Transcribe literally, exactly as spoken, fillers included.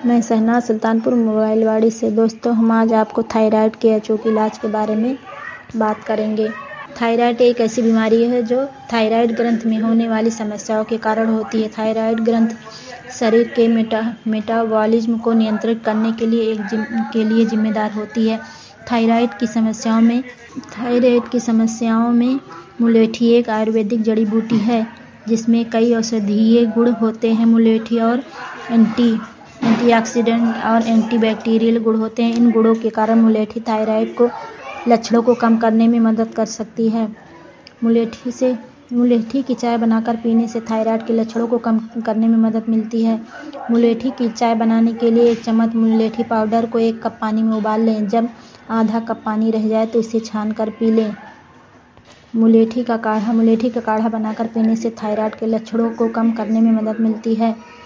मैं शहनाज सुल्तानपुर मोबाइलवाड़ी से। दोस्तों, हम आज आपको थायराइड के अचूक इलाज के बारे में बात करेंगे। थायराइड एक ऐसी बीमारी है जो थायराइड ग्रंथ में होने वाली समस्याओं के कारण होती है। थायराइड ग्रंथ शरीर के मेटा मेटाबॉलिज्म को नियंत्रित करने के लिए एक जिम के लिए जिम्मेदार होती है। थायराइड की समस्याओं में थायराइड की समस्याओं में मुलेठी एक आयुर्वेदिक जड़ी बूटी है जिसमें कई औषधीय गुण होते हैं। मुलेठी और एंटी एंटीऑक्सीडेंट और एंटीबैक्टीरियल गुण होते हैं। इन गुणों के कारण मुलेठी थायराइड को लक्षणों को कम करने में मदद कर सकती है। मुलेठी से मुलेठी की चाय बनाकर पीने से थायराइड के लक्षणों को कम करने में मदद मिलती है। मुलेठी की चाय बनाने के लिए एक चम्मच मुलेठी पाउडर को एक कप पानी में उबाल लें। जब आधा कप पानी रह जाए तो इसे छान कर पी लें। मुलेठी का काढ़ा मुलेठी का काढ़ा बनाकर पीने से थायराइड के लक्षणों को कम करने में मदद मिलती है।